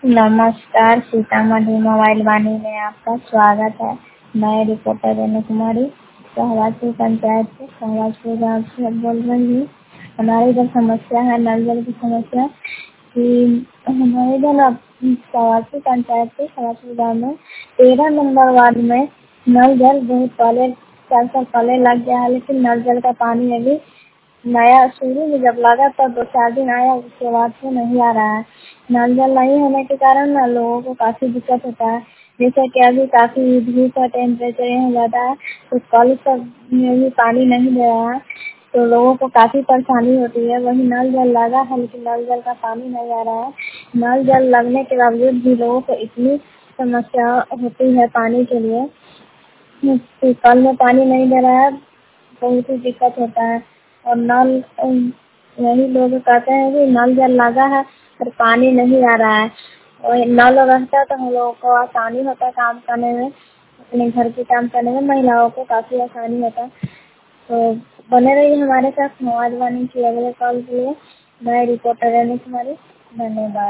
नमस्कार, सीतामढ़ी मोबाइल वाणी में आपका स्वागत है। मैं रिपोर्टर रेणु कुमारी सहवाजपुर पंचायत से सहवाजपुर गाँव से बोल रही हूँ। हमारी इधर समस्या है नल जल की समस्या कि हमारे इधर सहवाजपुर पंचायत से सहवाजपुर गाँव में 13 नंबर वार्ड में नल जल बहुत पहले 4 साल पहले लग गया है, लेकिन नल जल का पानी अभी नया शुरू में जब लगा तब 2-4 दिन आया, उसके बाद से नहीं आ रहा है। नल जल नहीं होने के कारण ना लोगों को काफ़ी दिक्कत होता है। जैसे कि अभी काफ़ी धूप का टेम्परेचर यहाँ ज़्यादा है, तो कल सब में भी पानी नहीं दे रहा है, तो लोगों को काफ़ी परेशानी होती है। वही नल जल लगा है, लेकिन नल जल का पानी नहीं आ रहा है। नल जल लगने के बावजूद भी लोगों को इतनी समस्या होती है पानी के लिए कि कल में पानी नहीं दे रहा है, बहुत ही दिक्कत होता है। और नल यही लोग कहते हैं कि नल जल लगा है पर पानी नहीं आ रहा है, और नल रहता तो हम लोगों को आसानी होता काम करने में, अपने घर के काम करने में महिलाओं को काफ़ी आसानी होता। तो बने रहिए हमारे साथ मोबाइल वाणी की अगले कॉल के लिए। मैं रिपोर्टर रेणु कुमारी, धन्यवाद।